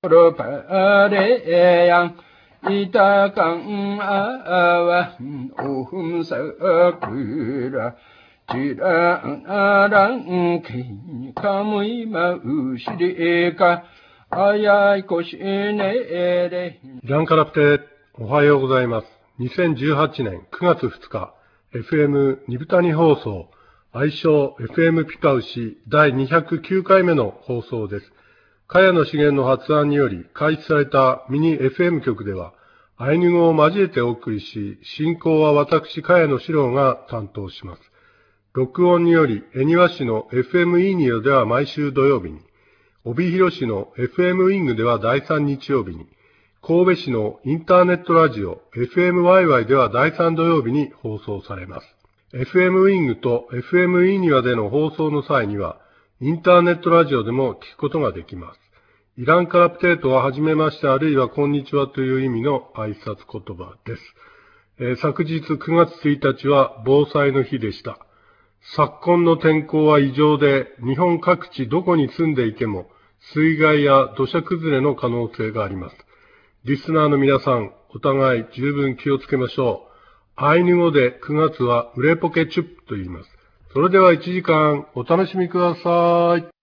로 바래양 이따강 아와 오흠사그라 지라랑 기카무이 마우시리까 아야이 고시네레 イランカラプテ、おはようございます。2018年9月2日、FM ニブタニ放送、愛称 FM ピカウシ第209回目の放送です。茅野茂の発案により開始されたミニ FM 局では、アイヌ語を交えてお送りし、進行は私、茅野史郎が担当します。録音により、恵庭市の FM イーニオでは毎週土曜日に、帯広市の FM ウィングでは第3日曜日に、神戸市のインターネットラジオ FM ワイワイでは第3土曜日に放送されます。FM ウィングと FM イーニワでの放送の際には、インターネットラジオでも聞くことができます。イランカラプテートははじめましてあるいはこんにちはという意味の挨拶言葉です。昨日9月1日は防災の日でした。昨今の天候は異常で、日本各地どこに住んでいても水害や土砂崩れの可能性があります。リスナーの皆さん、お互い十分気をつけましょう。アイヌ語で9月はウレポケチュップと言います。それでは1時間お楽しみください。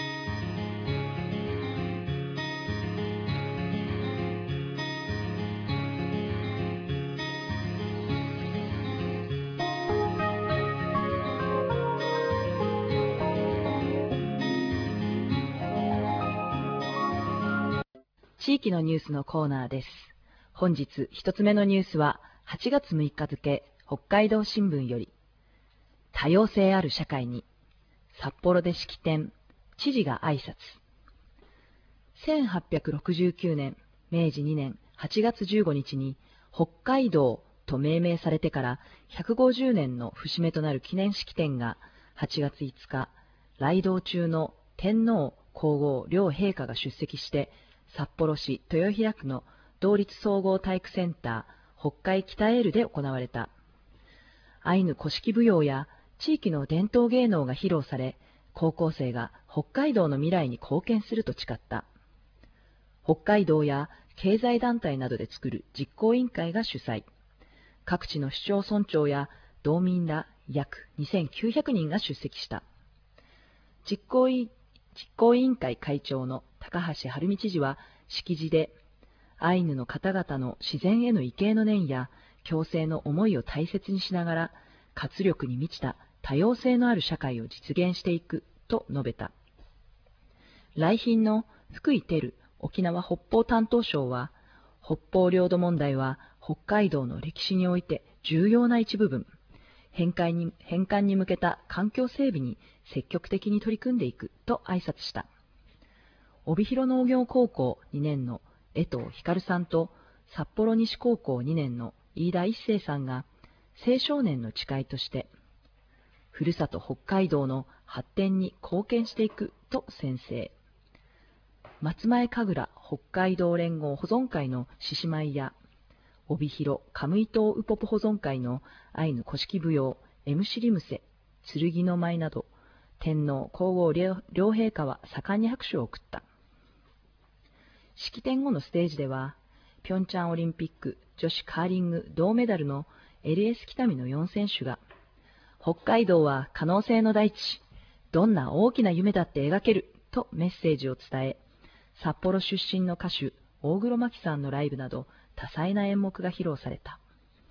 地域のニュースのコーナーです。本日一つ目のニュースは8月6日付北海道新聞より、多様性ある社会に札幌で式典、知事が挨拶。1869年明治2年8月15日に北海道と命名されてから150年の節目となる記念式典が8月5日、来道中の天皇皇后両陛下が出席して札幌市豊平区の同立総合体育センター北海北エールで行われた。アイヌ古式舞踊や地域の伝統芸能が披露され、高校生が北海道の未来に貢献すると誓った。北海道や経済団体などで作る実行委員会が主催。各地の市町村長や道民ら約2900人が出席した。実行委員会会長の高橋晴美知事は式辞で、アイヌの方々の自然への畏敬の念や共生の思いを大切にしながら、活力に満ちた多様性のある社会を実現していくと述べた。来賓の福井照沖縄北方担当相は、北方領土問題は北海道の歴史において重要な一部分、返還に向けた環境整備に積極的に取り組んでいくと挨拶した。帯広農業高校2年の江藤光さんと札幌西高校2年の飯田一生さんが青少年の誓いとして、ふるさと北海道の発展に貢献していくと宣誓。松前神楽北海道連合保存会の獅子舞や、帯広カムイ島ウポポ保存会のアイヌ古式舞踊エムシリムセ、剣の舞など、天皇皇后両陛下は盛んに拍手を送った。式典後のステージでは、ピョンチャンオリンピック女子カーリング銅メダルの LS 北見の4選手が、北海道は可能性の大地、どんな大きな夢だって描けるとメッセージを伝え、札幌出身の歌手大黒摩季さんのライブなど多彩な演目が披露された。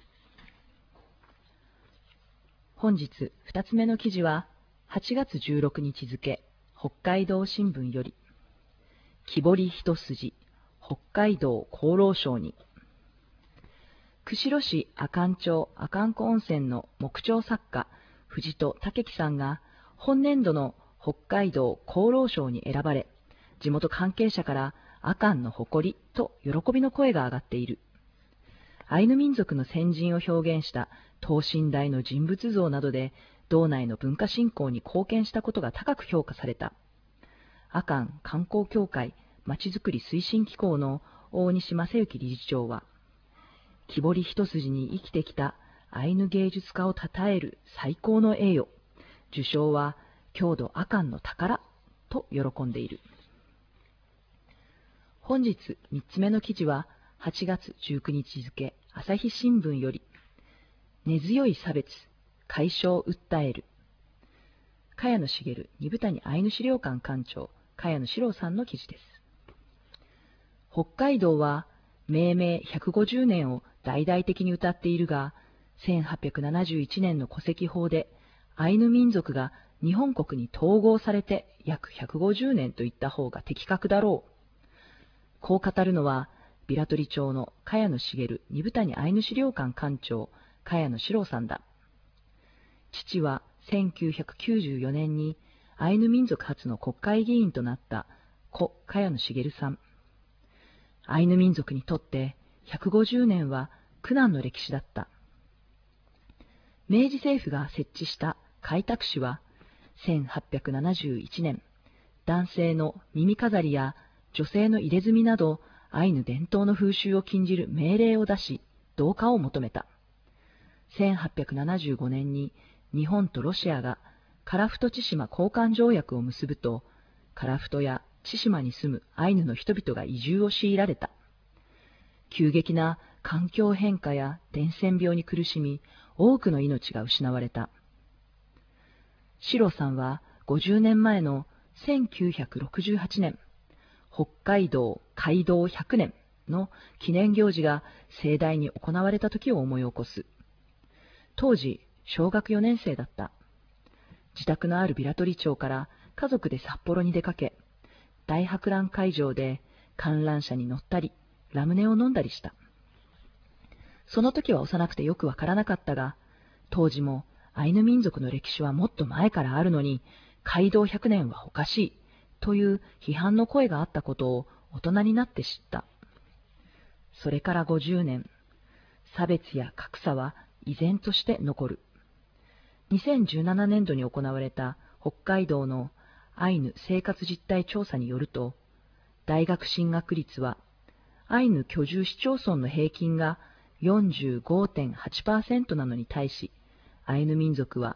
本日2つ目の記事は8月16日付北海道新聞より、木彫り一筋北海道厚労省に。釧路市阿寒町阿寒湖温泉の木彫作家藤戸武樹さんが本年度の北海道厚労省に選ばれ、地元関係者から阿寒の誇りと喜びの声が上がっている。アイヌ民族の先人を表現した等身大の人物像などで道内の文化振興に貢献したことが高く評価された。阿寒観光協会まちづくり推進機構の大西正幸理事長は、木彫り一筋に生きてきたアイヌ芸術家を称える最高の栄誉、受賞は郷土阿寒の宝と喜んでいる。 本日3つ目の記事は8月19日付朝日新聞より、根強い差別解消を訴える、茅野茂二部谷アイヌ資料館館長茅野史郎さんの記事です。北海道は命名150年を大々的に謳っているが、1871年の戸籍法でアイヌ民族が日本国に統合されて約150年といった方が的確だろう。こう語るのは、平取町の茅野茂二部谷アイヌ資料館館長茅野史郎さんだ。父は1994年にアイヌ民族初の国会議員となった故茅野茂さん。アイヌ民族にとって150年は苦難の歴史だった。明治政府が設置した開拓使は、1871年、男性の耳飾りや女性の入れ墨など、アイヌ伝統の風習を禁じる命令を出し、同化を求めた。1875年に日本とロシアが樺太千島交換条約を結ぶと、樺太や千島に住むアイヌの人々が移住を強いられた。急激な環境変化や伝染病に苦しみ、多くの命が失われた。史郎さんは50年前の1968年、北海道街道100年の記念行事が盛大に行われた時を思い起こす。当時、小学4年生だった。自宅のある平取町から家族で札幌に出かけ、大博覧会場で観覧車に乗ったり、ラムネを飲んだりした。その時は幼くてよくわからなかったが、当時もアイヌ民族の歴史はもっと前からあるのに、街道100年はおかしいという批判の声があったことを大人になって知った。それから50年、差別や格差は依然として残る。2017年度に行われた北海道のアイヌ生活実態調査によると、大学進学率はアイヌ居住市町村の平均が 45.8% なのに対し、アイヌ民族は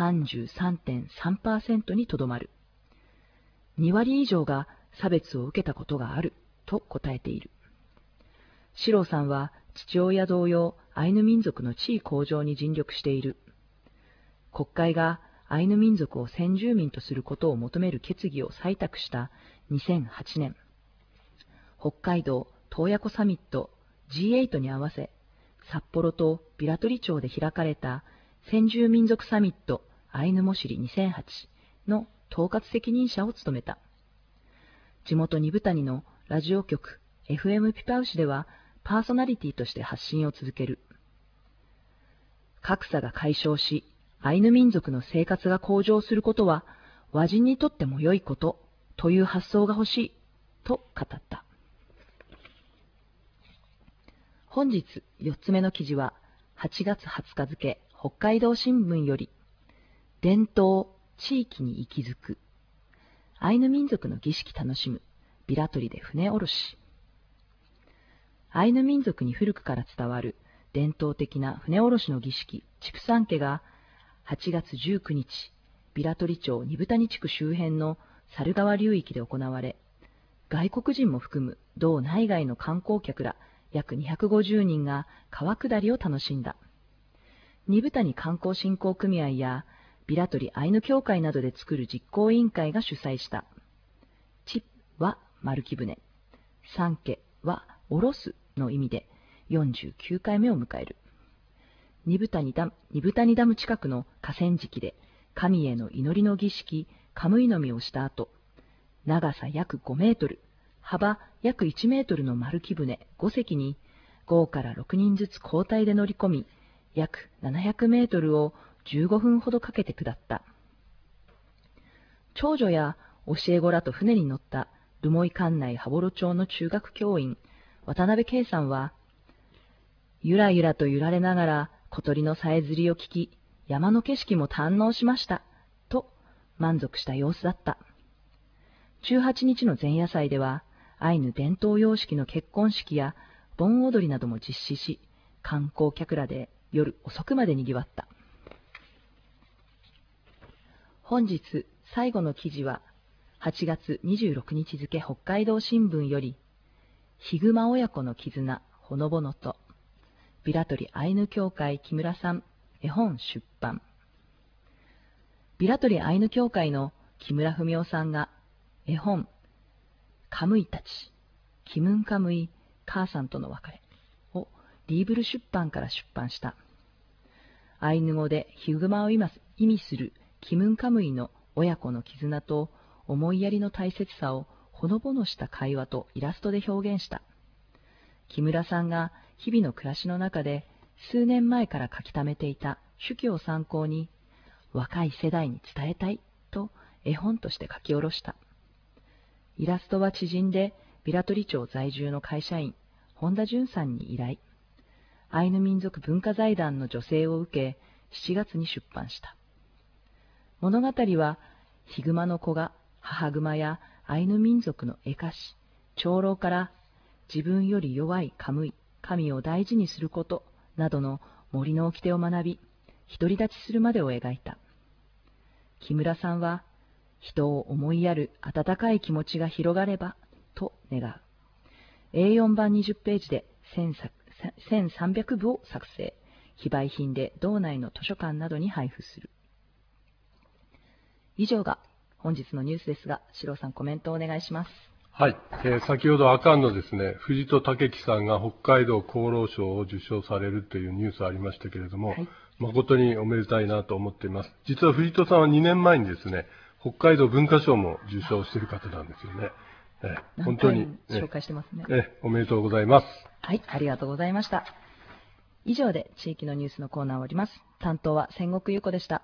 33.3% にとどまる。2割以上が差別を受けたことがあると答えている。史郎さんは父親同様、アイヌ民族の地位向上に尽力している。国会がアイヌ民族を先住民とすることを求める決議を採択した2008年、北海道洞爺湖サミット G8 に合わせ、札幌と平取町で開かれた先住民族サミットアイヌモシリ2008の統括責任者を務めた。地元二部谷のラジオ局 FM ピパウシではパーソナリティとして発信を続ける。格差が解消し、アイヌ民族の生活が向上することは和人にとっても良いことという発想が欲しいと語った。本日4つ目の記事は8月20日付北海道新聞より、伝統地域に息づく、アイヌ民族の儀式楽しむ、平取で船おろし。アイヌ民族に古くから伝わる伝統的な船おろしの儀式、畜産家が8月19日、平取町二部谷地区周辺の猿川流域で行われ、外国人も含む道内外の観光客ら約250人が川下りを楽しんだ。二部谷観光振興組合や平取アイヌ協会などで作る実行委員会が主催した。チは丸木舟、三家はおろすの意味で49回目を迎える。二部谷ダム近くの河川敷で神への祈りの儀式、カムイのみをした後、長さ約5メートル、幅約1メートルの丸木舟5隻に5から6人ずつ交代で乗り込み、約700メートルを15分ほどかけて下った。長女や教え子らと船に乗った留萌管内羽幌町の中学教員、渡辺圭さんは、ゆらゆらと揺られながら小鳥のさえずりを聞き、山の景色も堪能しました、と満足した様子だった。18日の前夜祭では、アイヌ伝統様式の結婚式や盆踊りなども実施し、観光客らで夜遅くまで賑わった。本日最後の記事は、8月26日付北海道新聞より、 ヒグマ親子の絆ほのぼのと、ビラトリアイヌ協会木村さん、絵本出版。ビラトリアイヌ協会の木村文夫さんが絵本カムイたち、キムンカムイ母さんとの別れをリーブル出版から出版した。アイヌ語でヒグマを意味するキムンカムイの親子の絆と思いやりの大切さをほのぼのした会話とイラストで表現した。木村さんが日々の暮らしの中で数年前から書き溜めていた手記を参考に、若い世代に伝えたいと絵本として書き下ろした。イラストは知人でビラトリ町在住の会社員本田淳さんに依頼。アイヌ民族文化財団の助成を受け、7月に出版した。物語はヒグマの子が母グマやアイヌ民族の絵歌師、長老から自分より弱いカムイ、神を大事にすることなどの森の掟を学び、独り立ちするまでを描いた。木村さんは、人を思いやる温かい気持ちが広がればと願う。A4 版20ページで1300部を作成。非売品で道内の図書館などに配布する。以上が本日のニュースですが、四郎さんコメントをお願いします。 はい。先ほど阿寒のですね、藤戸武樹さんが北海道厚労省を受賞されるというニュースありましたけれども、はい、誠におめでたいなと思っています。実は藤戸さんは2年前にですね、北海道文化賞も受賞している方なんですよね。本当に、 紹介してますね。 おめでとうございます。 はい、ありがとうございました。以上で地域のニュースのコーナーを終わります。担当は千石優子でした。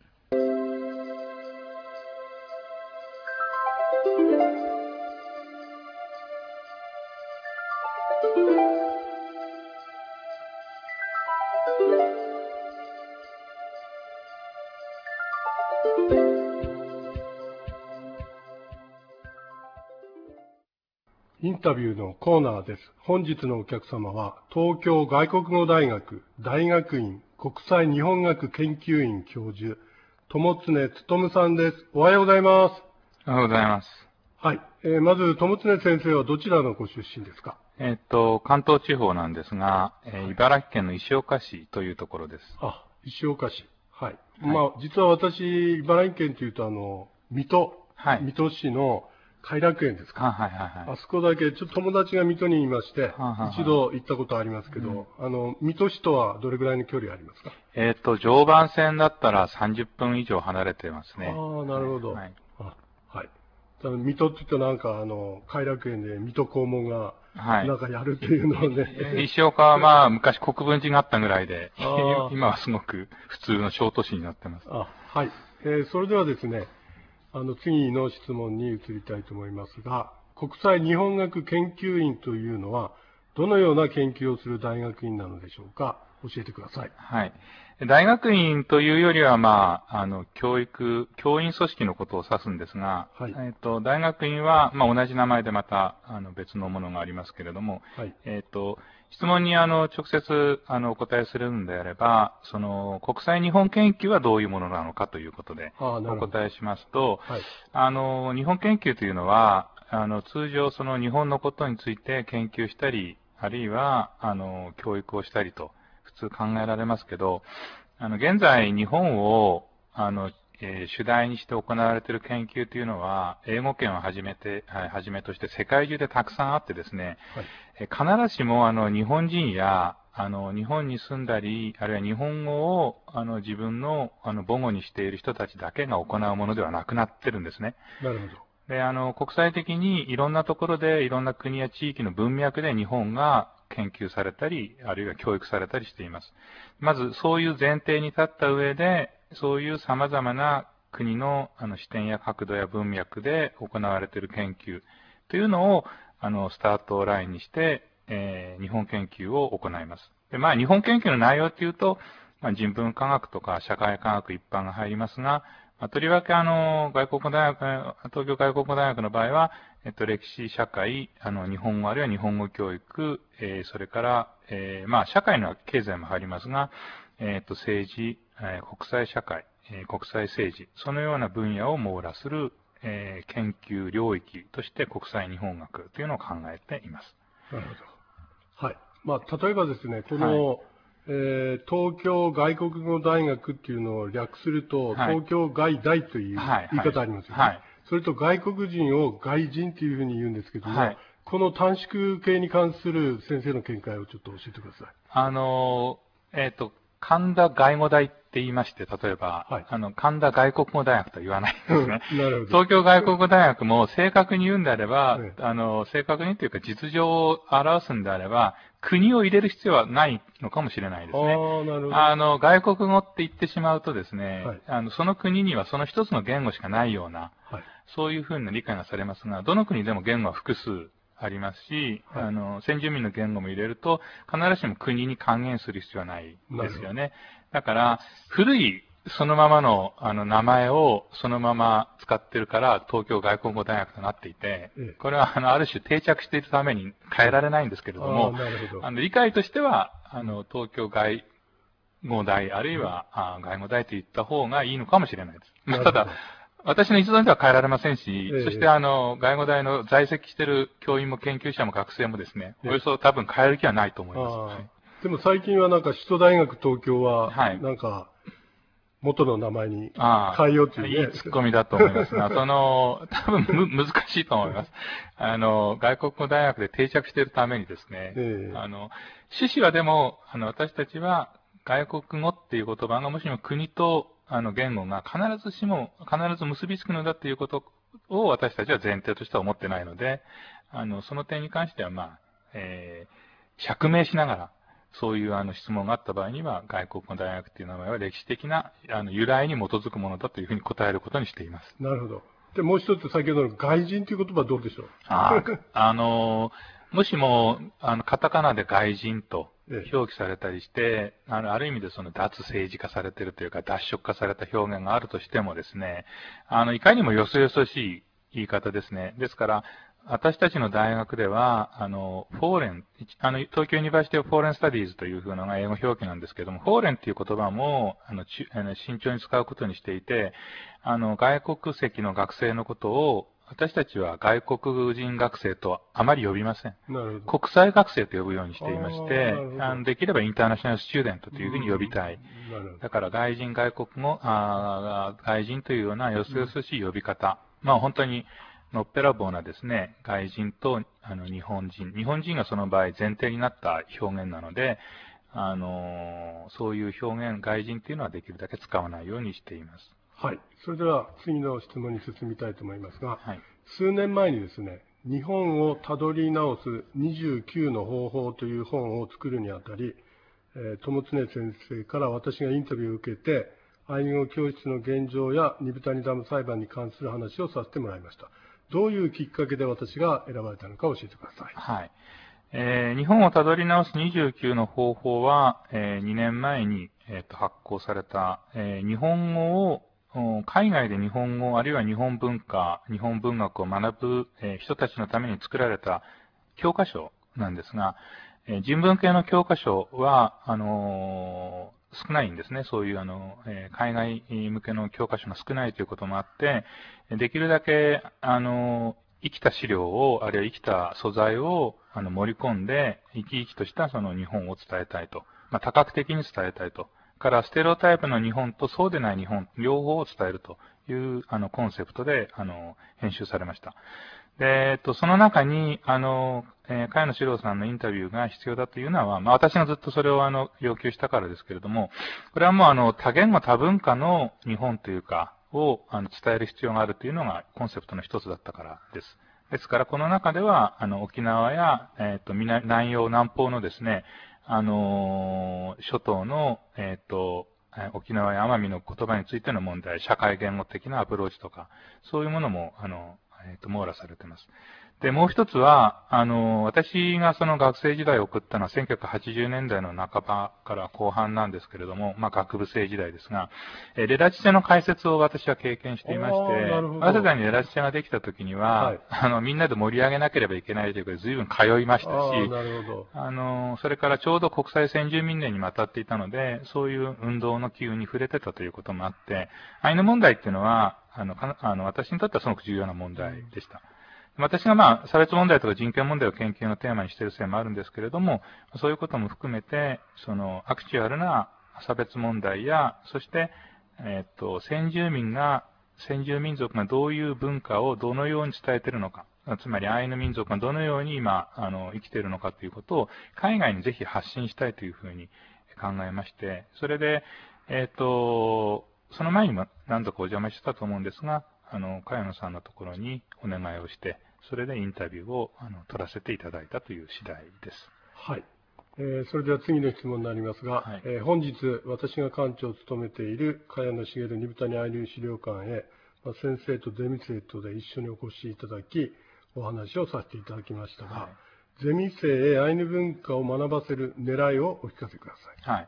インタビューのコーナーです。本日のお客様は、東京外国語大学大学院国際日本学研究院教授、友常勉さんです。おはようございます。 おはようございます。 はい。まず、友常先生はどちらのご出身ですか？ 関東地方なんですが、茨城県の石岡市というところです。 石岡市。はい。実は私、茨城県というと、水戸市の偕楽園ですか。あそこだけ、ちょっと友達が水戸にいまして、一度行ったことありますけど、水戸市とはどれぐらいの距離ありますか？ 常磐線だったら30分以上離れてますね。 なるほど。はい。ただ水戸って言うとなんか、偕楽園で水戸黄門が、なんかやるっていうのをね。 石岡は昔国分寺があったぐらいで、今はすごく普通の小都市になってます。 はい。それではですね、次の質問に移りたいと思いますが、国際日本学研究院というのは、どのような研究をする大学院なのでしょうか？教えてください。 はい。大学院というよりは、教員組織のことを指すんですが、大学院は、同じ名前でまた、別のものがありますけれども、質問に直接お答えするのであれば、国際日本研究はどういうものなのかということでお答えしますと、日本研究というのは、通常日本のことについて研究したり、あるいは教育をしたりと普通考えられますけど、現在日本を主題にして行われている研究というのは、英語圏をはじめとして世界中でたくさんあってですね、必ずしも日本人や日本に住んだり、あるいは日本語を自分の母語にしている人たちだけが行うものではなくなってるんですね。 なるほど。 で、国際的にいろんなところでいろんな国や地域の文脈で日本が研究されたり、あるいは教育されたりしています。まずそういう前提に立った上で、そういう様々な国の視点や角度や文脈で行われている研究というのをスタートラインにして、日本研究を行います。で、日本研究の内容というと、人文科学とか社会科学一般が入りますが、とりわけ東京外国語大学の場合は、歴史、社会、日本語あるいは日本語教育、それから、社会の経済も入りますが、政治、国際社会、国際政治、そのような分野を網羅する、研究領域として国際日本学というのを考えています。 なるほど。はい。まあ、例えばですね、この、東京外国語大学っていうのを略すると、東京外大という言い方ありますよね。それと外国人を外人というふうに言うんですけども、この短縮形に関する先生の見解をちょっと教えてください。 神田外語大って言いまして、例えば、神田外国語大学とは言わないんですね。 なるほど。 東京外国語大学も正確に言うんであれば、正確にというか実情を表すんであれば、国を入れる必要はないのかもしれないですね。 なるほど。 外国語って言ってしまうとですね、その国にはその一つの言語しかないような、そういうふうな理解がされますが、どの国でも言語は複数ありますし、先住民の言語も入れると、必ずしも国に還元する必要はないですよね。だから、古いそのままの名前をそのまま使ってるから、東京外国語大学となっていて、これはある種定着しているために変えられないんですけれども、理解としては、東京外語大、あるいは外語大と言った方がいいのかもしれないです。ただ、私の一存では変えられませんし、そして外語大の在籍している教員も研究者も学生もですね、およそ多分変える気はないと思います。 でも最近はなんか首都大学東京は、なんか、元の名前に変えようというね。 いいツッコミだと思いますが、多分難しいと思います。外国語大学で定着しているためにですね、趣旨はでも、私たちは外国語っていう言葉がもしも国と言語が必ず結びつくのだということを私たちは前提としては思ってないので、その点に関しては釈明しながら、そういう質問があった場合には、外国語大学という名前は歴史的な由来に基づくものだというふうに答えることにしています。 なるほど。で、もう一つ先ほどの外人という言葉はどうでしょう？ もしも、カタカナで外人と表記されたりして、ある意味でその脱政治化されているというか、脱色化された表現があるとしてもですね、いかにもよそよそしい言い方ですね。ですから、私たちの大学では、フォーレン、東京ユニバーシティオフォーレンスタディーズというふうなのが英語表記なんですけども、フォーレンっていう言葉も、慎重に使うことにしていて、外国籍の学生のことを、私たちは外国人学生とあまり呼びません。国際学生と呼ぶようにしていまして、できればインターナショナルスチューデントというふうに呼びたい。だから外人、外国語、外人というようなよそよそしい呼び方。本当に、のっぺらぼうなですね、外人と日本人。日本人がその場合前提になった表現なので、そういう表現、外人というのはできるだけ使わないようにしています。 はい。それでは次の質問に進みたいと思いますが、数年前にですね、日本をたどり直す29の方法という本を作るにあたり、友常先生から私がインタビューを受けて、アイヌ語教室の現状や二豚谷ダム裁判に関する話をさせてもらいました。どういうきっかけで私が選ばれたのか教えてください。 はい。日本をたどり直す29の方法は、2年前に、発行された、日本語を、海外で日本語、あるいは日本文化、日本文学を学ぶ、人たちのために作られた教科書なんですが、人文系の教科書は、少ないんですね。そういう海外向けの教科書が少ないということもあって、できるだけ、生きた資料を、あるいは生きた素材を盛り込んで、生き生きとしたその日本を伝えたいと。多角的に伝えたいと。から、ステレオタイプの日本とそうでない日本、両方を伝えるというコンセプトで編集されました。で、その中に、茅野史郎さんのインタビューが必要だというのは、私がずっとそれを要求したからですけれども、これはもう多言語多文化の日本というか、を伝える必要があるというのがコンセプトの一つだったからです。ですから、この中では、沖縄や、南洋、南方のですね、諸島の、沖縄や奄美の言葉についての問題、社会言語的なアプローチとか、そういうものも、網羅されています。で、もう一つは、私がその学生時代を送ったのは1980年代の半ばから後半なんですけれども、学部生時代ですが、レラチチェの解説を私は経験していまして、早稲田にレラチチェができた時には、みんなで盛り上げなければいけないということで随分通いましたし、それからちょうど国際先住民年にも当たっていたので、そういう運動の機運に触れてたということもあって、アイヌ問題っていうのは、私にとってはすごく重要な問題でした。 私が差別問題とか人権問題を研究のテーマにしているせいもあるんですけれども、そういうことも含めて、アクチュアルな差別問題や、そして、先住民族がどういう文化をどのように伝えているのか、つまりアイヌ民族がどのように今、生きているのかということを海外にぜひ発信したいというふうに考えまして、それで、その前にも何度かお邪魔したと思うんですが、茅野さんのところにお願いをして、それでインタビューを取らせていただいたという次第です。 はい。それでは次の質問になりますが、はい、本日私が館長を務めている茅野茂二部谷アイヌ資料館へ、先生とゼミ生とで一緒にお越しいただき、お話をさせていただきましたが、はい、ゼミ生へアイヌ文化を学ばせる狙いをお聞かせください。 はい。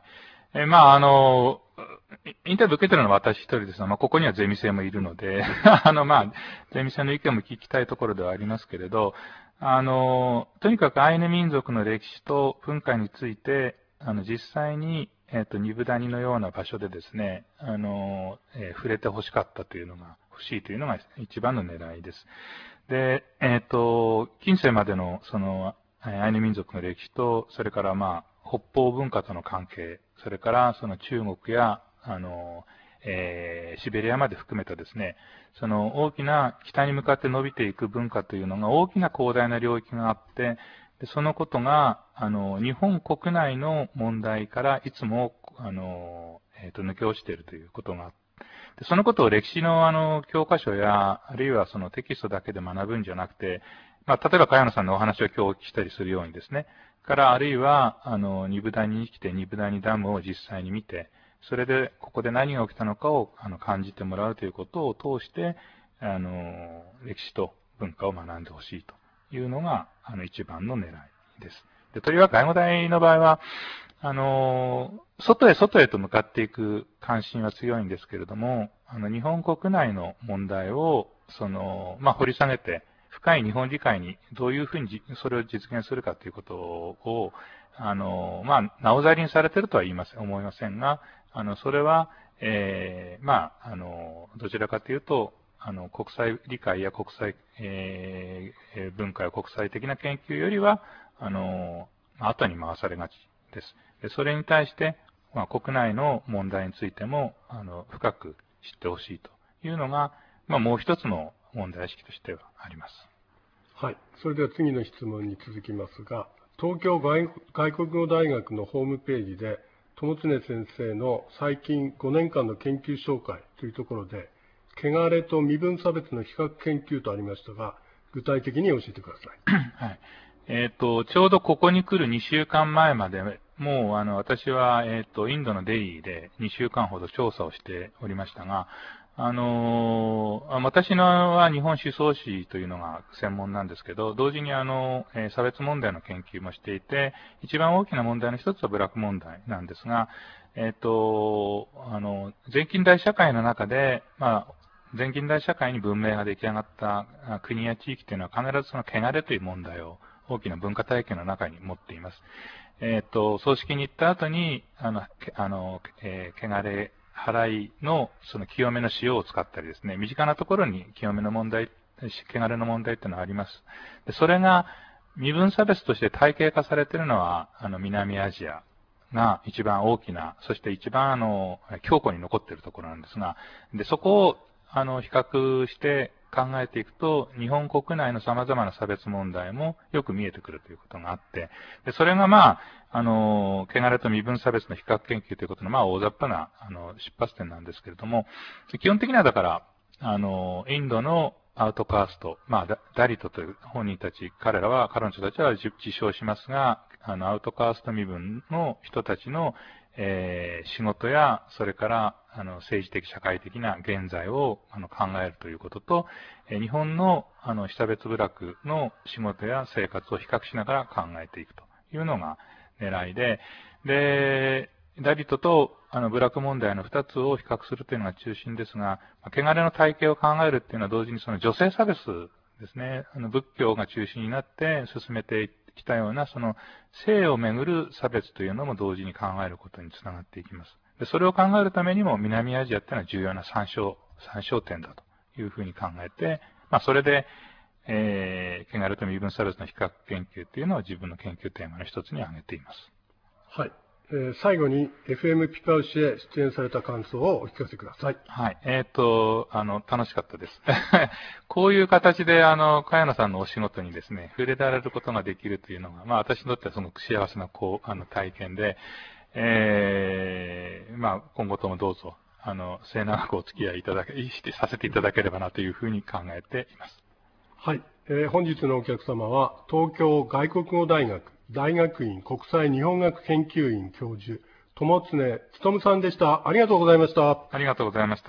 インタビュー受けてるのは私一人ですが、ここにはゼミ生もいるので、ゼミ生の意見も聞きたいところではありますけれど、とにかくアイヌ民族の歴史と文化について、実際に、二部谷のような場所でですね、触れて欲しいというのが一番の狙いです。で、近世までの、アイヌ民族の歴史と、それから北方文化との関係、それから中国や、シベリアまで含めたですね、大きな北に向かって伸びていく文化というのが大きな広大な領域があって、でそのことが、日本国内の問題からいつも、抜け落ちているということがあって、そのことを歴史の教科書や、あるいはテキストだけで学ぶんじゃなくて、例えば茅野さんのお話を今日お聞きしたりするようにですね、からあるいは、二部谷に来て二部谷ダムを実際に見て、それで、ここで何が起きたのかを感じてもらうということを通して、歴史と文化を学んでほしいというのが、一番の狙いです。で、とりわけ、愛護大の場合は、外へと向かっていく関心は強いんですけれども、日本国内の問題を、掘り下げて、深い日本理解にどういうふうにそれを実現するかということを、なおざりにされているとは思いませんが、それは、どちらかというと、国際理解や国際、文化や国際的な研究よりは、後に回されがちです。でそれに対して、国内の問題についても、深く知ってほしいというのが、もう一つの問題意識としてはあります。 はい。それでは次の質問に続きますが、東京外国語大学のホームページで、友常先生の最近5年間の研究紹介というところで、汚れと身分差別の比較研究とありましたが、具体的に教えてください。 はい。ちょうどここに来る2週間前まで、もう私は、インドのデリーで2週間ほど調査をしておりましたが、私のは日本思想史というのが専門なんですけど、同時に差別問題の研究もしていて、一番大きな問題の一つは部落問題なんですが、前近代社会の中で、前近代社会に文明が出来上がった国や地域というのは必ずその汚れという問題を大きな文化体系の中に持っています。葬式に行った後に、汚れ、払いのその清めの塩を使ったりですね、身近なところに清めの問題、汚れの問題っていうのはあります。でそれが身分差別として体系化されているのは、南アジアが一番大きな、そして一番強固に残っているところなんですが、で、そこを比較して考えていくと、日本国内の様々な差別問題もよく見えてくるということがあって、でそれが汚れと身分差別の比較研究ということの大雑把な出発点なんですけれども、基本的にはだから、インドのアウトカースト、ダリトという本人たち、彼女たちは自称しますが、アウトカースト身分の人たちの仕事や、それから政治的、社会的な現在を考えるということと、日本の被差別部落の仕事や生活を比較しながら考えていくというのが狙いで、ダリトと部落問題の2つを比較するというのが中心ですが、汚れの体系を考えるというのは同時にその女性差別ですね、仏教が中心になって進めてきたようなその性をめぐる差別というのも同時に考えることにつながっていきます。でそれを考えるためにも南アジアというのは重要な参照点だというふうに考えて、それで、 汚れと身分差別の比較研究というのを自分の研究テーマの一つに挙げています。 はい。最後に FM ピパウシへ出演された感想をお聞かせください。 はい。楽しかったです。こういう形で、茅野さんのお仕事にですね、触れられることができるというのが、私にとってはすごく幸せな、体験で、今後ともどうぞ、末永くお付き合いさせていただければなというふうに考えています。 はい。本日のお客様は、東京外国語大学大学院国際日本学研究院教授、友常勉さんでした。ありがとうございました。 ありがとうございました。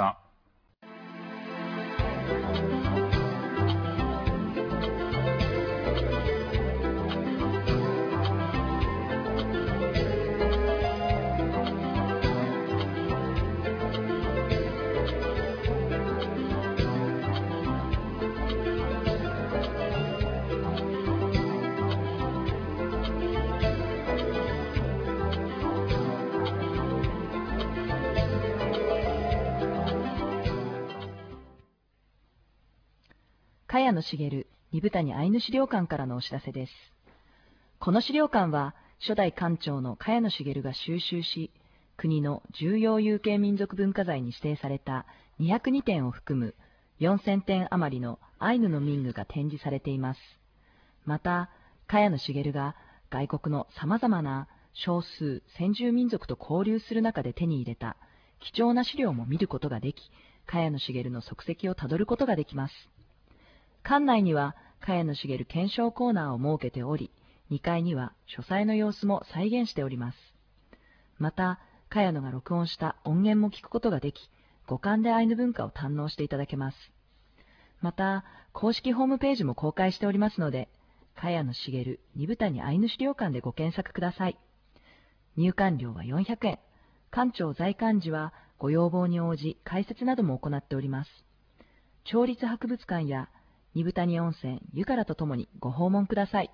茅野茂二部谷アイヌ資料館からのお知らせです。この資料館は、初代館長の茅野茂が収集し、国の重要有形民族文化財に指定された202点を含む4000点余りのアイヌの民具が展示されています。また、茅野茂が外国の様々な少数先住民族と交流する中で手に入れた貴重な資料も見ることができ、茅野茂の足跡をたどることができます。館内には茅野茂検証コーナーを設けており、2階には書斎の様子も再現しております。また、茅野が録音した音源も聞くことができ、五感でアイヌ文化を堪能していただけます。また、公式ホームページも公開しておりますので、茅野茂二部谷アイヌ資料館でご検索ください。入館料は400円。館長在館時はご要望に応じ解説なども行っております。町立博物館や二部谷温泉湯からとともにご訪問ください。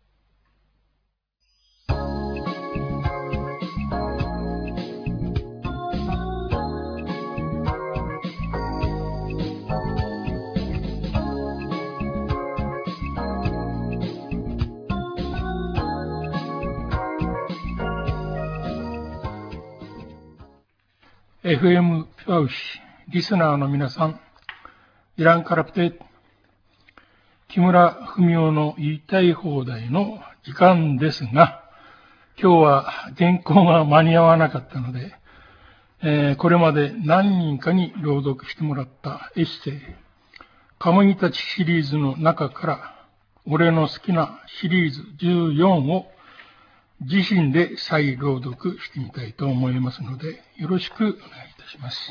FM ピパウシリスナーの皆さん、イランカラプテ木村文夫の言いたい放題の時間ですが、今日は原稿が間に合わなかったので、これまで何人かに朗読してもらったエッセイ、カムイたちシリーズの中から、俺の好きなシリーズ14を自身で再朗読してみたいと思いますので、よろしくお願いいたします。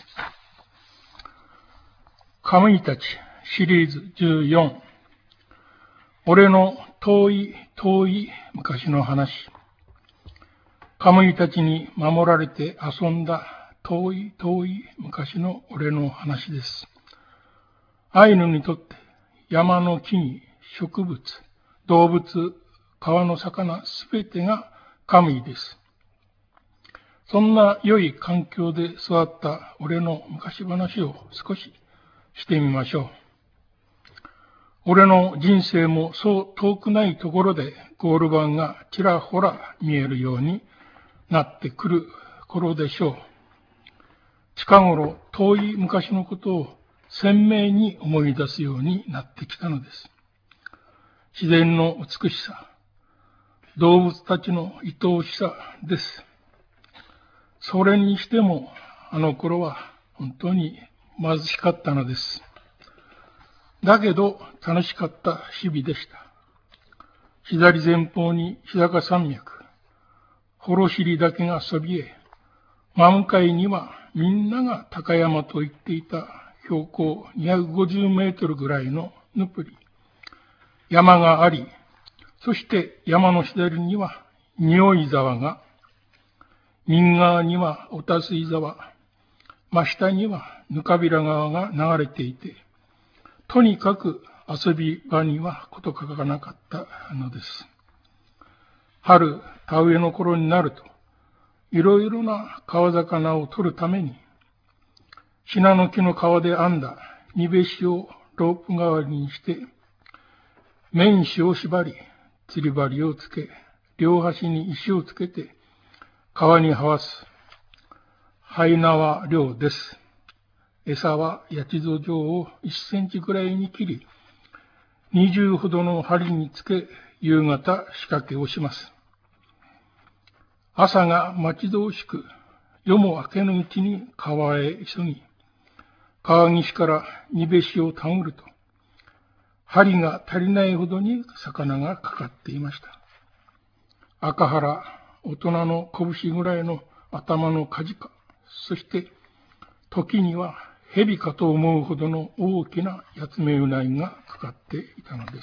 カムイたちシリーズ14、俺の遠い遠い昔の話。カムイたちに守られて遊んだ遠い遠い昔の俺の話です。アイヌにとって山の木々、植物、動物、川の魚すべてがカムイです。そんな良い環境で育った俺の昔話を少ししてみましょう。俺の人生もそう遠くないところでゴール板がちらほら見えるようになってくる頃でしょう。近頃遠い昔のことを鮮明に思い出すようになってきたのです。自然の美しさ、動物たちの愛おしさです。それにしてもあの頃は本当に貧しかったのです。だけど楽しかった日々でした。左前方に日高山脈、幌尻岳がそびえ、真向かいにはみんなが高山と言っていた標高250メートルぐらいのヌプリ。山があり、そして山の左には匂い沢が、右側にはおたすい沢、真下にはぬかびら川が流れていて、とにかく遊び場にはこと書かなかったのです。春、田植えの頃になると、いろいろな川魚を取るために、シナノキの皮で編んだ煮べしをロープ代わりにして、 面石を縛り、釣り針をつけ、両端に石をつけて、川に這わす。はい縄漁です。餌は八千戸状を1センチぐらいに切り、20ほどの針につけ、夕方仕掛けをします。朝が待ち遠しく、夜も明けぬうちに川へ急ぎ、川岸から煮べしをたぐると、針が足りないほどに魚がかかっていました。赤原、大人の拳ぐらいの頭のカジカ、そして時には蛇かと思うほどの大きなヤツメウナギがかかっていたのです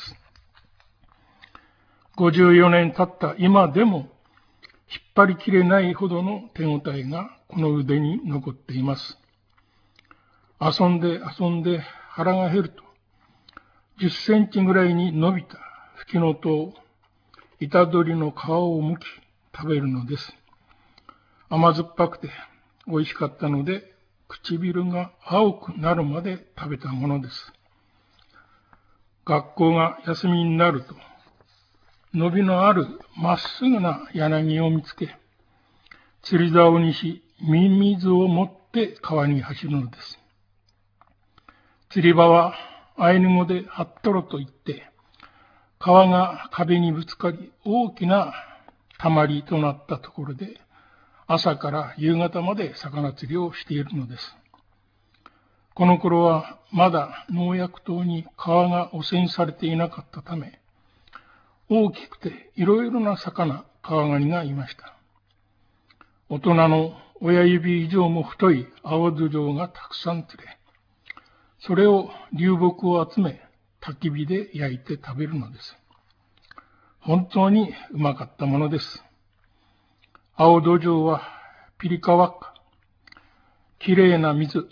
。54年経った今でも、引っ張りきれないほどの手応えがこの腕に残っています。遊んで腹が減ると、10センチぐらいに伸びたフキノトウ、板取りの皮を剥き食べるのです。甘酸っぱくて美味しかったので、唇が青くなるまで食べたものです。学校が休みになると、伸びのあるまっすぐな柳を見つけ、釣り竿にし、ミミズを持って川に走るのです。釣り場はアイヌ語でハットロと言って、川が壁にぶつかり大きなたまりとなったところで、朝から夕方まで魚釣りをしているのです。この頃はまだ農薬等に川が汚染されていなかったため、大きくていろいろな魚、川ガニがいました。大人の親指以上も太い青ドジョウがたくさん釣れ、それを流木を集め、焚き火で焼いて食べるのです。本当にうまかったものです。青ドジョウはピリカワッカ、きれいな水、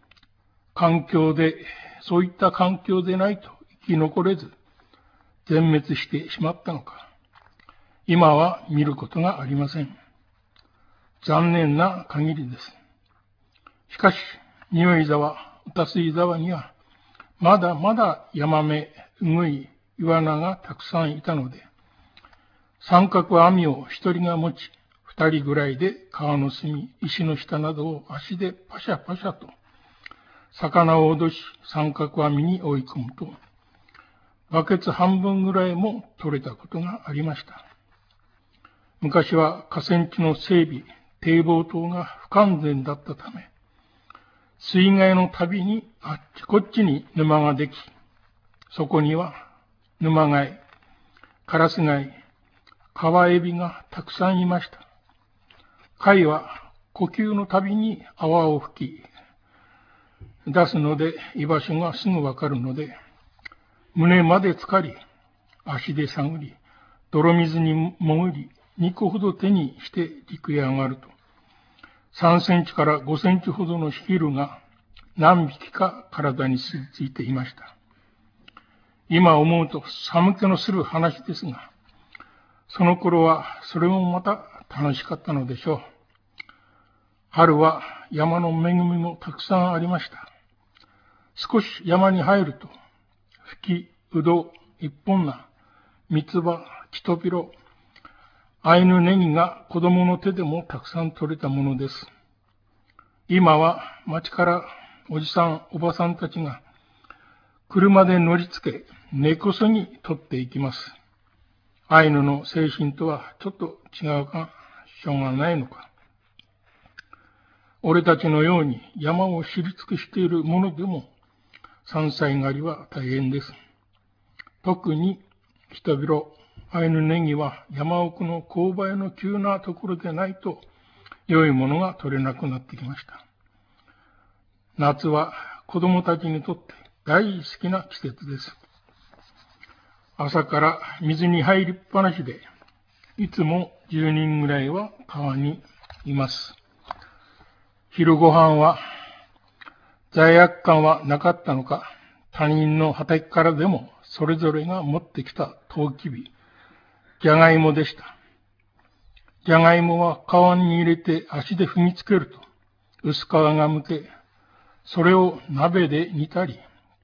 そういった環境でないと生き残れず、全滅してしまったのか。今は見ることがありません。残念な限りです。しかし、匂い沢、歌水沢には、まだまだヤマメ、ウグイ、イワナがたくさんいたので、三角網を一人が持ち、二人ぐらいで川の隅、石の下などを足でパシャパシャと、魚を脅し三角網に追い込むと、バケツ半分ぐらいも取れたことがありました。昔は河川地の整備、堤防等が不完全だったため、水害のたびにあっちこっちに沼ができ、そこには沼貝、カラス貝、カワエビがたくさんいました。貝は呼吸のたびに泡を吹き出すので居場所がすぐわかるので、胸まで浸かり、足で探り、泥水に潜り、2個ほど手にして陸へ上がると、3センチから5センチほどのヒルが何匹か体に吸い付いていました。今思うと寒気のする話ですが、その頃はそれもまた楽しかったのでしょう。春は山の恵みもたくさんありました。少し山に入ると、フキ、ウド、一本菜、三つ葉、キトピロ、アイヌネギが子供の手でもたくさん取れたものです。今は町からおじさん、おばさんたちが車で乗り付け、根こそぎ取っていきます。アイヌの精神とはちょっと違うか、しょうがないのか。俺たちのように山を知り尽くしているものでも、山菜狩りは大変です。特にキトビロ、アイヌネギは山奥の勾配の急なところでないと良いものが取れなくなってきました。夏は子供たちにとって大好きな季節です。朝から水に入りっぱなしで、いつも10人ぐらいは川にいます。昼ご飯は罪悪感はなかったのか、他人の畑からでもそれぞれが持ってきたトウキビ、ジャガイモでした。ジャガイモは川に入れて足で踏みつけると薄皮がむけ、それを鍋で煮たり、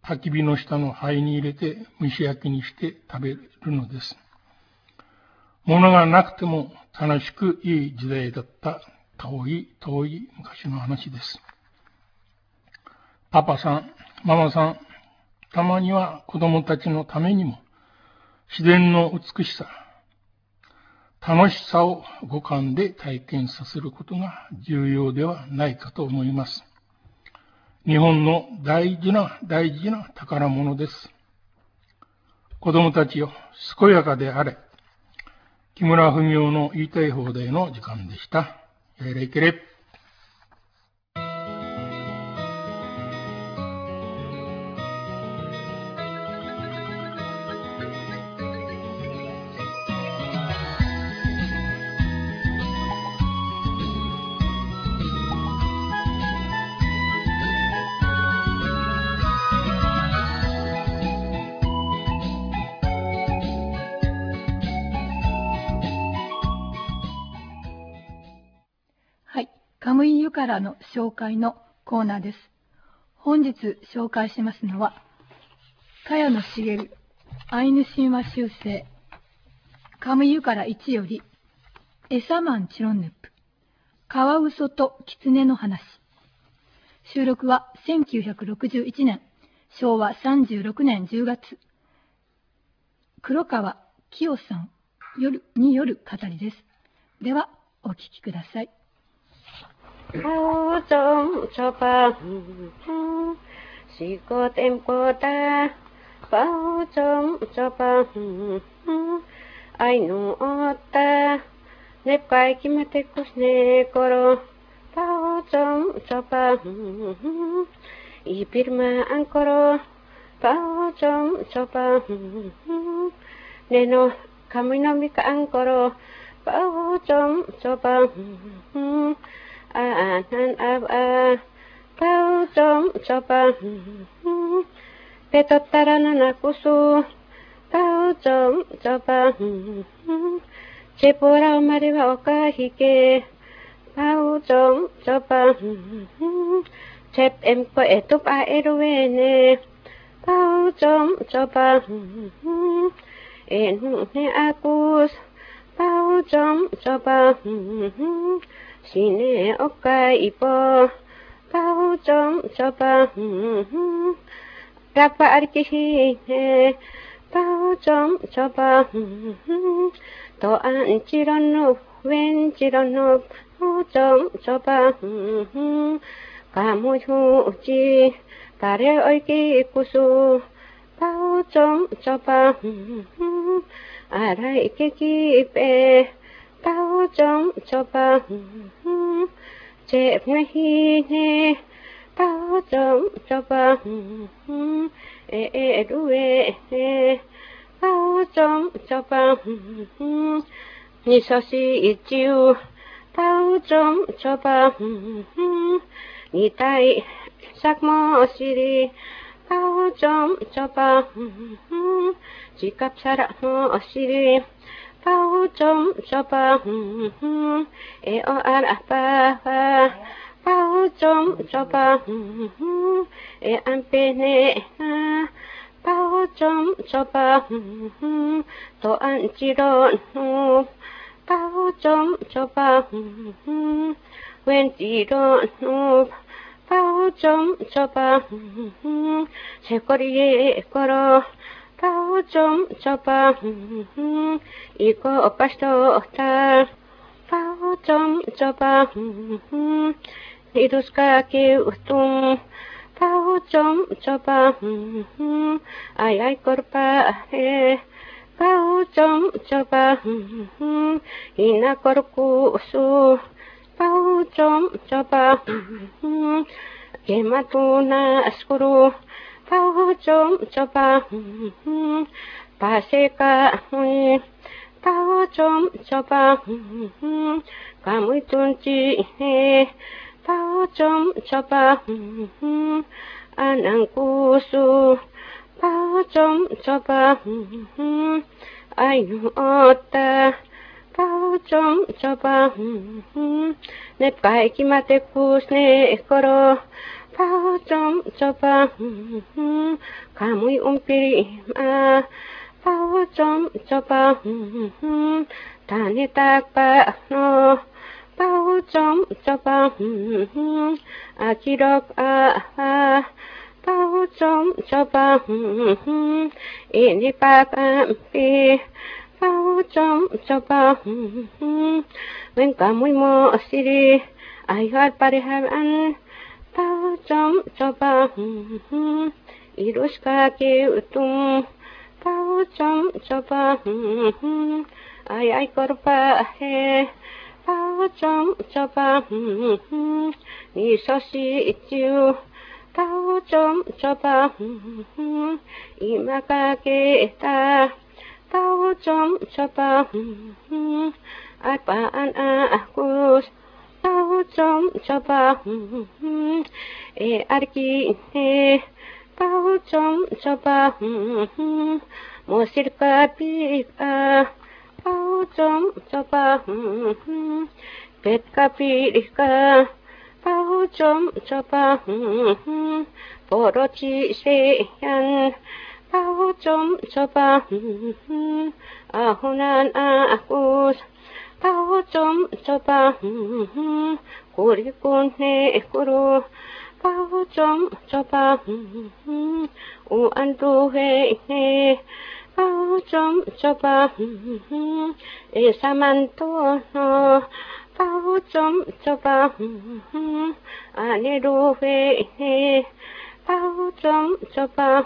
焚き火の下の灰に入れて蒸し焼きにして食べるのです。物がなくても楽しくいい時代だった遠い昔の話です。パパさん、ママさん、たまには子供たちのためにも自然の美しさ、楽しさを五感で体験させることが重要ではないかと思います。日本の大事な宝物です。子供たちよ、健やかであれ。木村文夫の言いたい放題の時間でした。やれいけれ。 カムイユカラの紹介のコーナーです。本日紹介しますのは、茅野茂、アイヌ神話修正、カムイユカラ1より、エサマンチロンネップ、カワウソとキツネの話。収録は1961年、昭和36年10月。黒川清さんによる語りです。では、お聞きください。 Hãy subscribe cho kênh Ghiền Mì Gõ để không bỏ Pau chom chopa petottarana nakusu Pau chom chopa chepora mariwa okahike Pau chom chopa chep emko etup a eruene Pau chom chopa enu ne akus Pau chom chopa Sine okai ipo Pau chom chopa Rapa arkihi Pau chom chopa To an chironup Wen chironup Pau chom chopa Kamu huji Pare oiki kusu Pau chom chopa Arai keki pe Pau chom chopa chep nahi ne Pau chom chopa ruwe Pau chom chopa nisoshi ichiu Pau chom chopa nitai sakmo shiri Pau chom chopa chikap sara mo shiri Pau chom chopa o ar apa Pau chom chopa ampene Pau chom chopa to an chiron Pau chom chopa wen chiron Pau chom chopa sekoriye koro Pau chom chopa iko pastota Pau chom chopa iduska ki utum Pau chom chopa ay korpa Pau chom chopa ina korku su Pau chom chopa kematuna askuru Pau chom chopa paseka Pau chom chopa kamui tunchi Pau chom chopa anang kusu Pau chom chopa ainu ota Pau chom chopa nepkai kimate kusne koro Paucom coba kamu umpiri Paucom coba tani takpa no Paucom coba akirok Paucom coba ini pakampi Paucom coba when kamu mo siri ayat pariharan Paucom coba irus kaki utum Paucom coba ay korpa he Paucom coba ni sosi itiu Paucom coba imaka kita Paucom coba apaan akus Paucom coba arki Paucom coba musir kapika Paucom coba pet kapika Paucom coba poroci seyan Paucom coba ahunan akus Paucom coba kurikun kuru Paucom coba uanduhe Paucom coba samantono Paucom coba aneduhe Paucom coba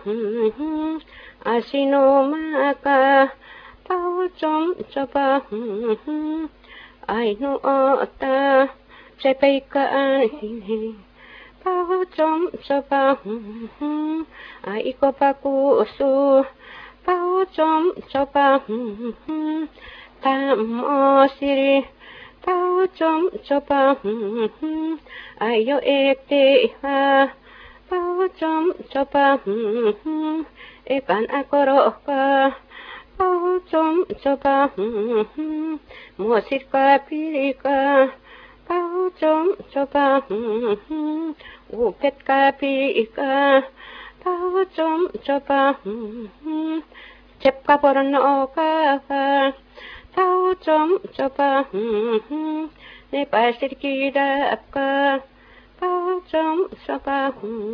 asino maka Paucom coba ainu ota sepeikaan Paucom coba aiko pakusu Paucom coba tamo siri Paucom coba ayo ekte Paucom coba ekan akoroka Paucom coba musir kapika Paucom coba upet kapika Paucom coba cep kaporno ka Paucom coba ne pasir kidapka Paucom coba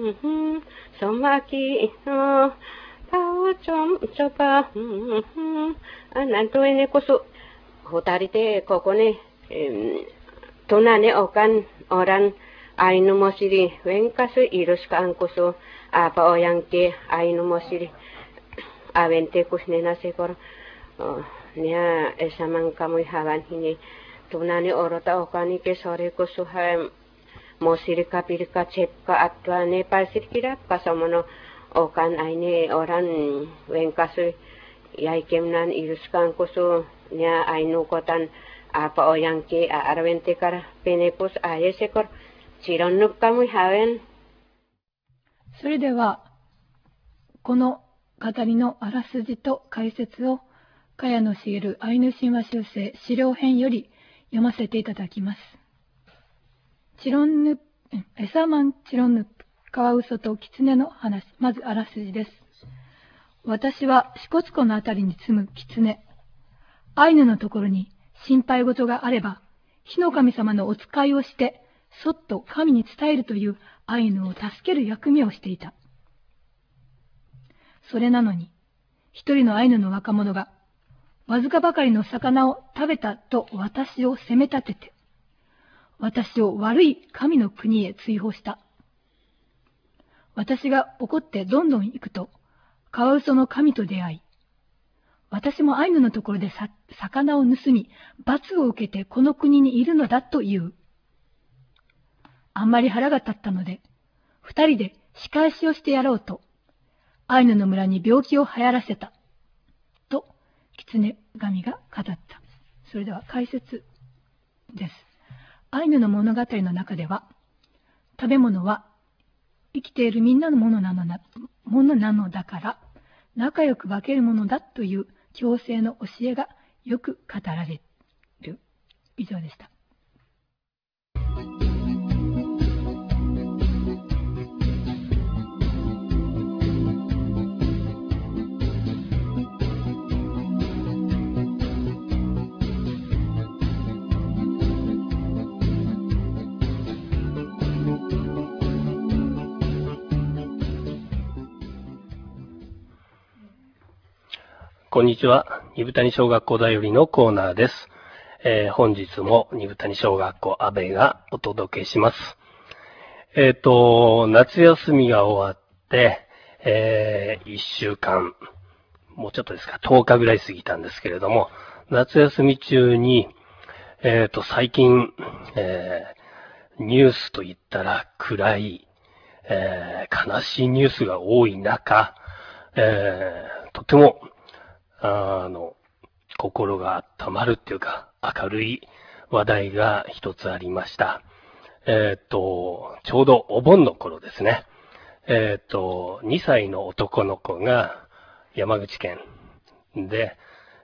somaki no Paucom coba anantuene kusu hutarite kokone tunane okan orang ainu mosiri wenkasu iruska ankusu apa oyangke ainu mosiri avente kusnena sekor nia esaman kamu haban hini tunane orota okani ke sore kusu ha mosiri kapirka cepka atwane pasir kira pasamono okan aine orang wenkasu yaikemnan iruskan kusu nia ainu kotan apa oyangke arvente kara penepus ayesekor chironnuk kamu haven それではこの語りのあらすじと解説を茅野茂アイヌ神話修正資料編より読ませていただきます。エサマンチロンヌプカワウソとキツネの話。まずあらすじです。私は支笏湖のあたりに住むキツネ。アイヌのところに心配事があれば、火の神様のお使いをして、そっと神に伝えるというアイヌを助ける役目をしていた。それなのに、一人のアイヌの若者が、わずかばかりの魚を食べたと私を責め立てて、私を悪い神の国へ追放した。私が怒ってどんどん行くと、カワウソの神と出会い、私もアイヌのところで魚を盗み、罰を受けてこの国にいるのだという。あんまり腹が立ったので、二人で仕返しをしてやろうと、アイヌの村に病気を流行らせた。と、狐神が語った。それでは解説です。アイヌの物語の中では、食べ物は生きているみんなのものなのだから、仲良く分けるものだという共生の教えがよく語られる。以上でした。 こんにちは。二部谷小学校だよりのコーナーです。本日も二部谷小学校安倍がお届けします。夏休みが終わって、1週間、もうちょっとですか、10日ぐらい過ぎたんですけれども、夏休み中に、最近、ニュースと言ったら暗い、悲しいニュースが多い中、とても、心が温まるっていうか、明るい話題が一つありました。ちょうどお盆の頃ですね。2歳の男の子が山口県で、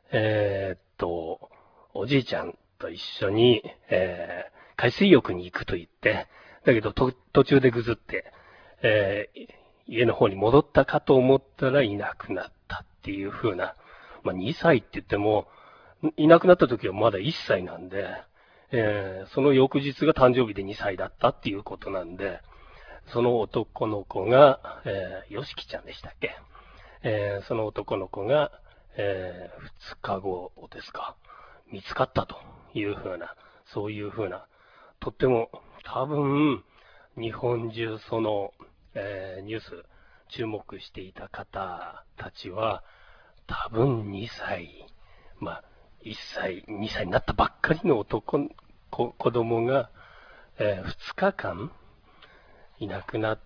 おじいちゃんと一緒に、海水浴に行くと言って、だけど途中でぐずって、家の方に戻ったかと思ったらいなくなったっていう風な、2歳って言っても、いなくなった時はまだ1歳なんで、その翌日が誕生日で2歳だったっていうことなんで、その男の子が、よしきちゃんでしたっけ、その男の子が、2日後ですか、見つかったというふうな、そういうふうな、とっても多分、日本中その、ニュース注目していた方たちは、多分2歳、1歳、2歳になったばっかりの子供が、2日間いなくなって、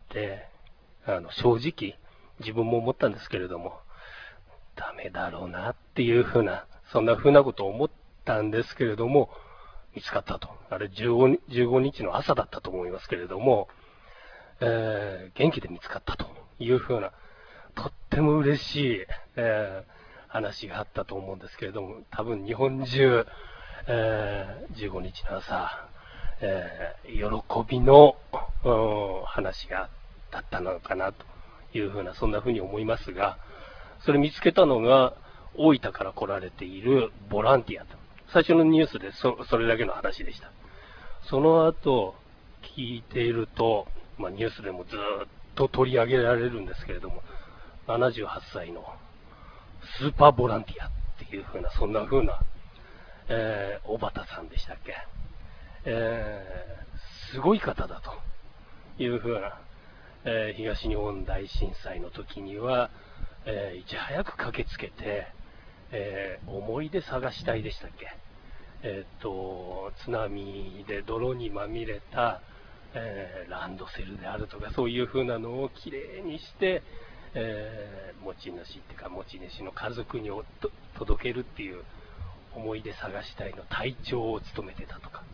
正直、自分も思ったんですけれども、ダメだろうなっていうふうな、そんなふうなことを思ったんですけれども、見つかったと。あれ15日の朝だったと思いますけれども、元気で見つかったというふうな、とっても嬉しい、話があったと思うんですけれども、多分日本中、15日の朝、喜びの話がだったのかなというふうな、そんなふうに思いますが、それ見つけたのが大分から来られているボランティアと。最初のニュースでそれだけの話でした。その後聞いていると、ニュースでもずっと取り上げられるんですけれども、78歳のスーパーボランティアっていう風な、そんな風な、小畑さんでしたっけ、すごい方だという風な、東日本大震災の時には、いち早く駆けつけて、思い出探したいでしたっけ、津波で泥にまみれた、ランドセルであるとか、そういう風なのをきれいにして、持ち主っていうか持ち主の家族に届けるっていう思い出探したいの隊長を務めてたとか、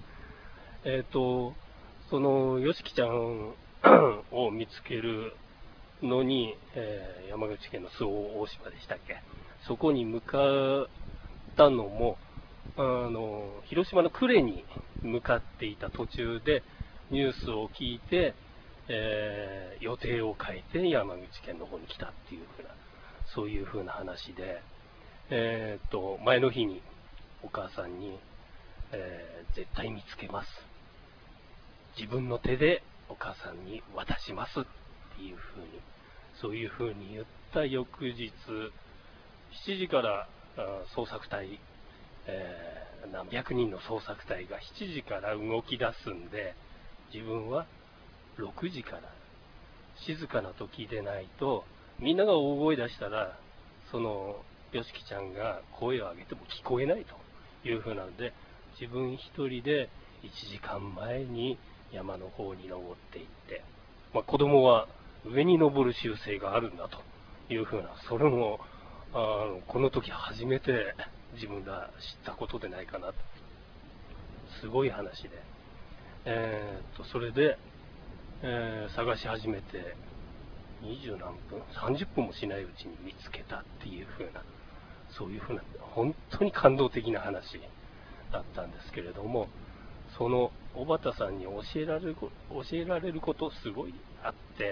そのよしきちゃんを見つけるのに、山口県の周防大島でしたっけ、そこに向かったのも広島の呉に向かっていた途中でニュースを聞いて、予定を変えて山口県の方に来たっていう風な、そういう風な話で、前の日にお母さんに、絶対見つけます、自分の手でお母さんに渡しますっていう風に、そういう風に言った翌日、7時から捜索隊、何百人の捜索隊が7時から動き出すんで、自分は6時から静かな時でないと、みんなが大声出したら、そのよしきちゃんが声を上げても聞こえないという風なので、自分一人で1時間前に山の方に登っていって、子供は上に登る習性があるんだという風な、それもこの時初めて自分が知ったことでないかなと、すごい話で、それで探し始めて20何分30分もしないうちに見つけたっていう風な、そういう風な本当に感動的な話だったんですけれども、その小畑さんに教えられることすごいあって、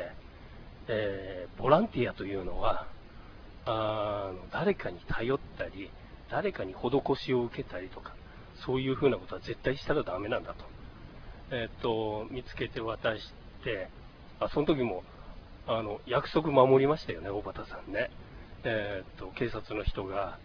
ボランティアというのは誰かに頼ったり誰かに施しを受けたりとか、そういう風なことは絶対したらダメなんだと、見つけて渡して、その時も約束守りましたよね、小畑さんね。警察の人が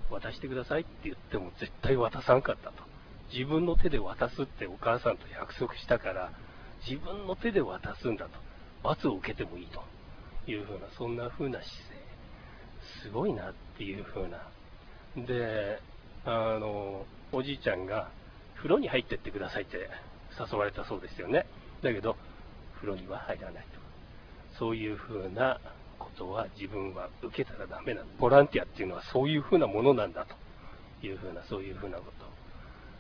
渡してくださいって言っても絶対渡さんかったと。自分の手で渡すってお母さんと約束したから、自分の手で渡すんだと。罰を受けてもいいというふうな、そんなふうな姿勢。すごいなっていうふうな。で、おじいちゃんが風呂に入ってってくださいって誘われたそうですよね。だけど、風呂には入らないと。そういうふうなことは自分は受けたらダメなんだ。ボランティアっていうのはそういうふうなものなんだというふうな、そういうふうなこと。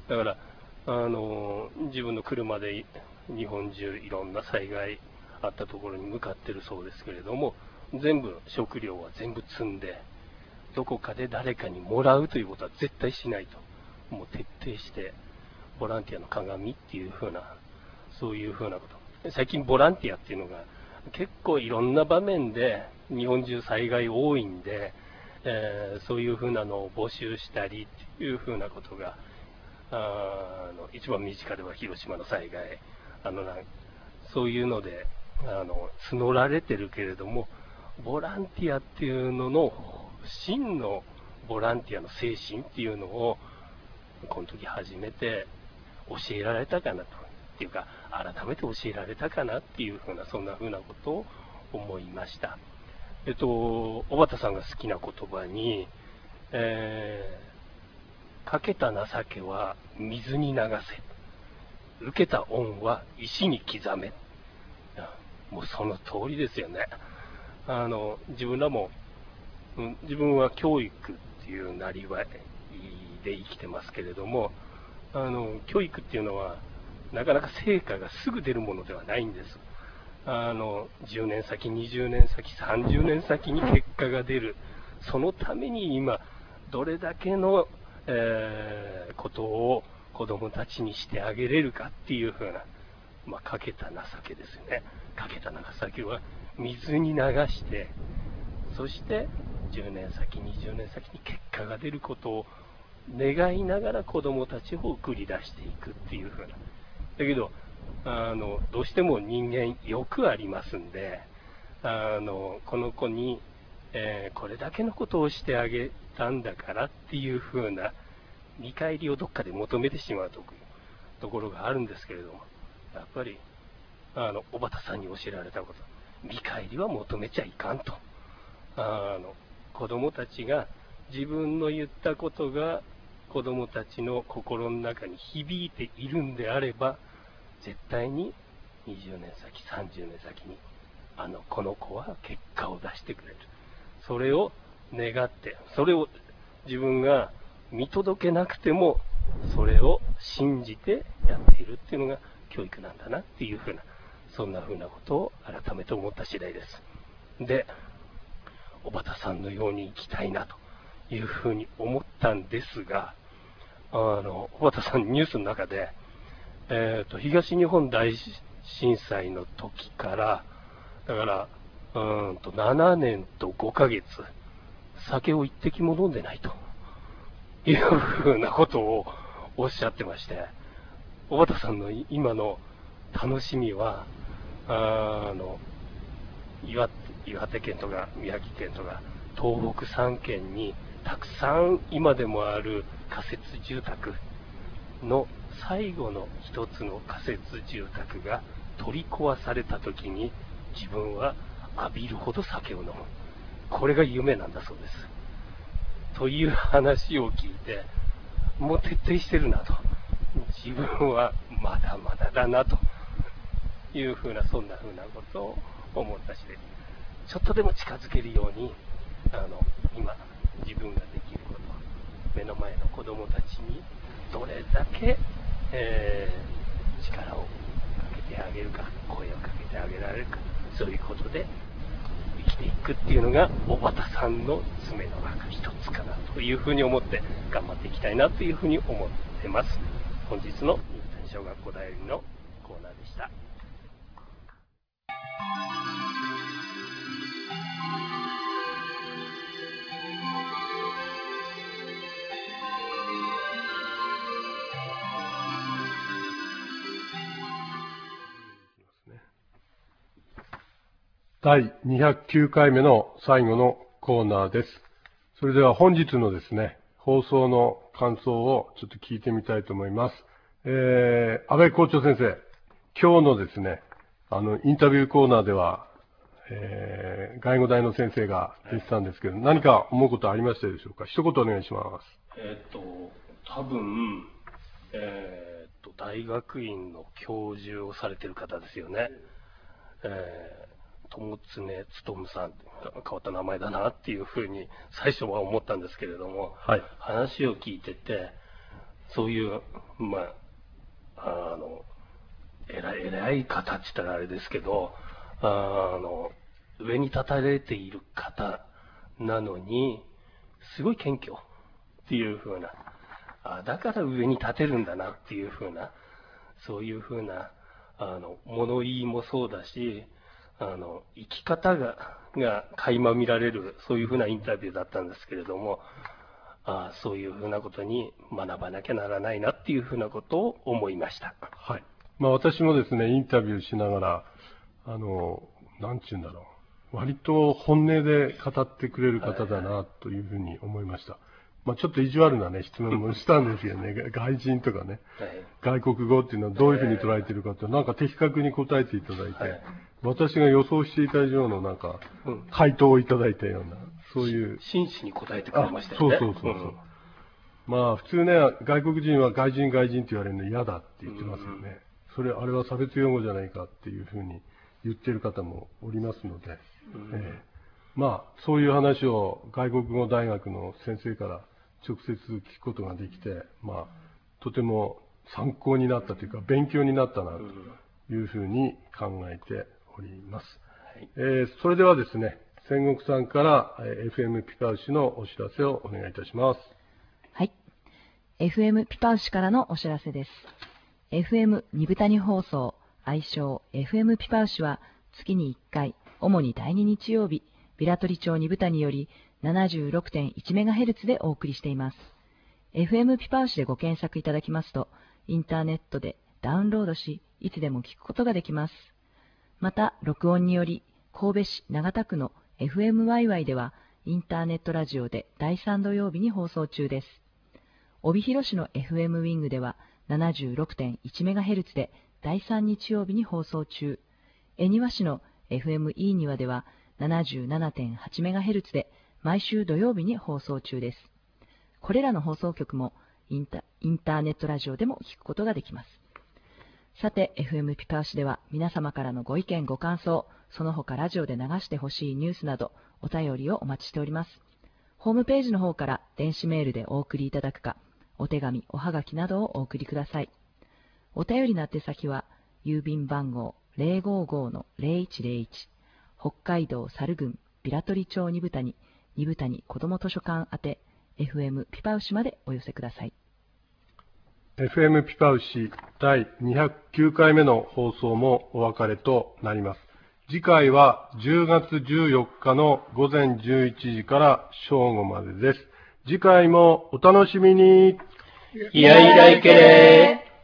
だから、自分の車で日本中いろんな災害あったところに向かってるそうですけれども、全部食料は全部積んで、どこかで誰かにもらうということは絶対しないと。もう徹底して、ボランティアの鏡っていうふうな、そういうふうなこと。最近ボランティアっていうのが結構いろんな場面で日本中災害多いんで、そういうふうなのを募集したりっていうふうなことが、一番身近では広島の災害、そういうので募られてるけれども、ボランティアっていうのの真のボランティアの精神っていうのをこの時初めて教えられたかなと、っていうか改めて教えられたかなっていうふうな、そんなふうなことを思いました。小畑さんが好きな言葉に、かけた情けは水に流せ、受けた恩は石に刻め。もうその通りですよね。自分らも、自分は教育っていうなりわいで生きてますけれども、教育っていうのはなかなか成果がすぐ出るものではないんです。10年先、20年先、30年先に結果が出る。そのために今どれだけのことを子供たちにしてあげれるかっていうふうな、かけた情けですよね。かけた情けは水に流して、そして10年先、20年先に結果が出ることを願いながら子供たちを送り出していくっていうふうな。だけど、どうしても人間欲ありますんで、この子に、これだけのことをしてあげたんだからっていうふうな見返りをどっかで求めてしまうところがあるんですけれども、やっぱり小畑さんに教えられたこと、見返りは求めちゃいかんと。子供たちが自分の言ったことが子供たちの心の中に響いているんであれば、絶対に20年先、30年先にこの子は結果を出してくれる。それを願って、それを自分が見届けなくてもそれを信じてやっているっていうのが教育なんだなっていうふうな、そんなふうなことを改めて思った次第です。で、小畑さんのように生きたいなというふうに思ったんですが、小畑さんニュースの中で、東日本大震災の時から、だから7年と5ヶ月酒を一滴も飲んでないというふうなことをおっしゃってまして、小畑さんの今の楽しみは岩手県とか宮城県とか東北3県にたくさん今でもある仮設住宅の最後の一つの仮設住宅が取り壊された時に自分は浴びるほど酒を飲む、これが夢なんだそうですという話を聞いて、もう徹底してるなと、自分はまだまだだなというふうな、そんなふうなことを思ったしで、ちょっとでも近づけるように今自分ができること、目の前の子供たちにどれだけ、力をかけてあげるか、声をかけてあげられるか、そういうことで生きていくっていうのが小畑さんの爪の中一つかなというふうに思って頑張っていきたいなというふうに思ってます。本日の新谷小学校だよりのコーナーでした。 第209回目の最後のコーナーです。それでは本日のですね、 放送の感想をちょっと聞いてみたいと思います。安倍校長先生、今日のですね、インタビューコーナーでは、外語大の先生が出てたんですけど、何か思うことありましたでしょうか。一言お願いします。 多分、大学院の教授をされている方ですよね。友常勉さん、変わった名前だなっていうふうに最初は思ったんですけれども、はい、話を聞いてて、そういう、偉い方って言ったらあれですけど、上に立たれている方なのに、すごい謙虚っていうふうな、だから上に立てるんだなっていうふうな、そういうふうな、物言いもそうだし、生き方が垣間見られる、そういうふうなインタビューだったんですけれども、そういうふうなことに学ばなきゃならないなっていうふうなことを思いました。 はい。私もですね、インタビューしながら、なんちゅうんだろう。割と本音で語ってくれる方だなというふうに思いました。ちょっと意地悪なね、質問もしたんですけどね、外人とかね、外国語っていうのはどういうふうに捉えているかと、なんか的確に答えていただいて、私が予想していた以上のなんか、回答をいただいたような、そういう。 真摯に答えてくれましたよね。 そう。普通ね、外国人は外人って言われるの嫌だって言ってますよね。あれは差別用語じゃないかっていうふうに言ってる方もおりますので、そういう話を外国語大学の先生から直接聞くことができて、とても参考になったというか、勉強になったなというふうに考えております。それではですね、仙石さんから FM ピパウシのお知らせをお願いいたします。 はい。FM ピパウシからのお知らせです。FM 二部谷放送、愛称 FM ピパウシは月に1回、主に第2日曜日、ビラトリ町二部谷より 76.1MHz でお送りしています。FM ピパウシでご検索いただきますと、インターネットでダウンロードし、いつでも聞くことができます。また、録音により、神戸市長田区の FMYY では、インターネットラジオで第3土曜日に放送中です。帯広市の FM ウィングでは 76.1MHz で第3日曜日に放送中。恵庭市の FME にわでは 77.8MHz で毎週土曜日に放送中です。これらの放送局もインターネットラジオでも聞くことができます。さて、FM ピパウシでは皆様からのご意見ご感想、その他ラジオで流してほしいニュースなどお便りをお待ちしております。ホームページの方から電子メールでお送りいただくか、お手紙、おはがきなどをお送りください。お便りの宛先は、郵便番号 055-0101、北海道猿郡ビラトリ町二部谷子ども図書館宛て、FM ピパウシまでお寄せください。 FM ピパウシ第209回目の放送もお別れとなります。次回は10月14日の午前11時から正午までです。次回もお楽しみに。 いやいらいけれー。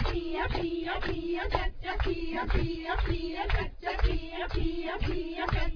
ピヤピヤ